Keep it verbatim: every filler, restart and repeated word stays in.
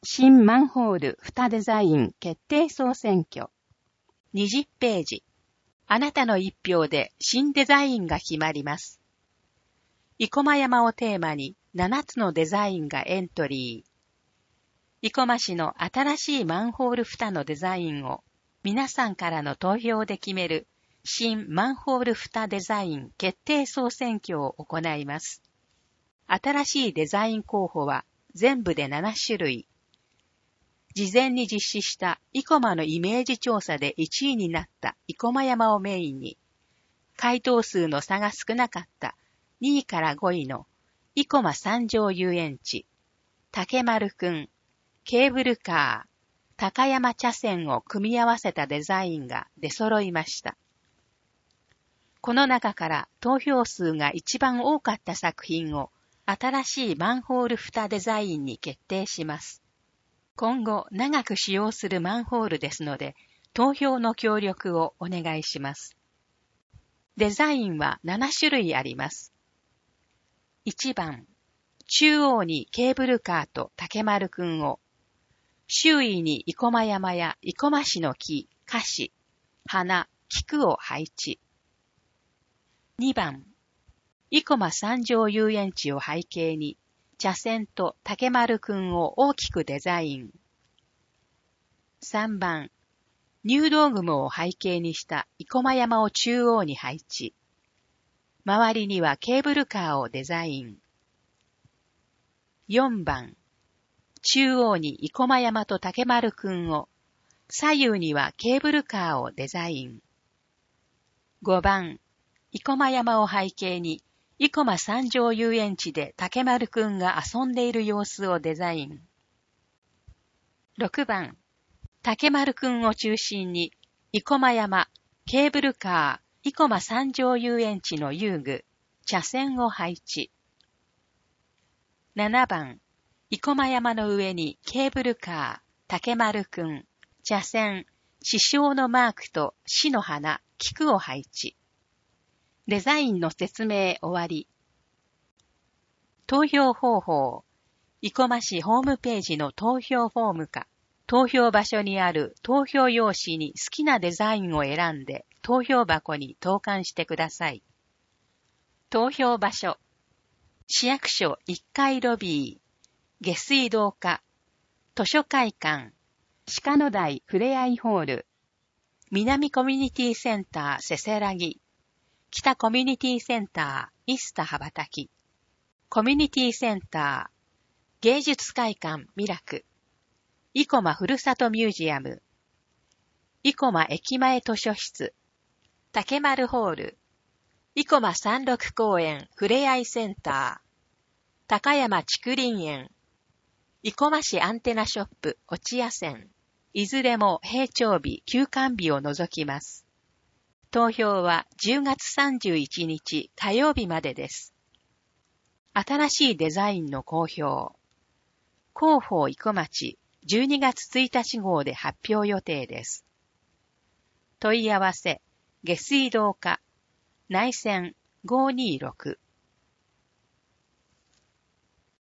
新マンホールにデザイン決定総選挙。 にじゅっページ。あなたの一票で新デザインが決まります。生駒山をテーマにななつのデザインがエントリー。生駒市の新しいマンホール蓋のデザインを皆さんからの投票で決める新マンホール蓋デザイン決定総選挙を行います。新しいデザイン候補は全部でななしゅるい。事前に実施した生駒のイメージ調査でいちいになった生駒山をメインに、回答数の差が少なかったにいからごいの生駒三条遊園地、竹丸くん、ケーブルカー、高山茶筅を組み合わせたデザインが出揃いました。この中から投票数が一番多かった作品を新しいマンホール蓋デザインに決定します。今後長く使用するマンホールですので、投票の協力をお願いします。デザインはななしゅるいあります。いちばん、中央にケーブルカーと竹丸くんを、周囲に生駒山や生駒市の木、菓子、花、菊を配置。にばん、生駒三条遊園地を背景に、茶筅と竹丸くんを大きくデザイン。さんばん、入道雲を背景にした生駒山を中央に配置。周りにはケーブルカーをデザイン。よんばん、中央に生駒山と竹丸くんを、左右にはケーブルカーをデザイン。ごばん、生駒山を背景に、生駒三条遊園地で竹丸くんが遊んでいる様子をデザイン。ろくばん、竹丸くんを中心に、生駒山、ケーブルカー、生駒三条遊園地の遊具、茶筅を配置。ななばん、生駒山の上にケーブルカー、竹丸くん、茶筅、獅子のマークと死の花、菊を配置。デザインの説明終わり。投票方法。生駒市ホームページの投票フォームか、投票場所にある投票用紙に好きなデザインを選んで投票箱に投函してください。投票場所。市役所いっかいロビー、下水道課、図書会館、鹿野台ふれあいホール、南コミュニティセンターせせらぎ、北コミュニティセンター、イスタ羽ばたき。コミュニティセンター、芸術会館、ミラク。生駒ふるさとミュージアム。生駒駅前図書室。竹丸ホール。生駒三六公園、ふれあいセンター。高山竹林園。生駒市アンテナショップ、落屋線。いずれも閉庁日、休館日を除きます。投票はじゅうがつさんじゅういちにち火曜日までです。新しいデザインの公表。広報生駒町じゅうにがつついたち号で発表予定です。問い合わせ、下水道課、内線ごーにーろく。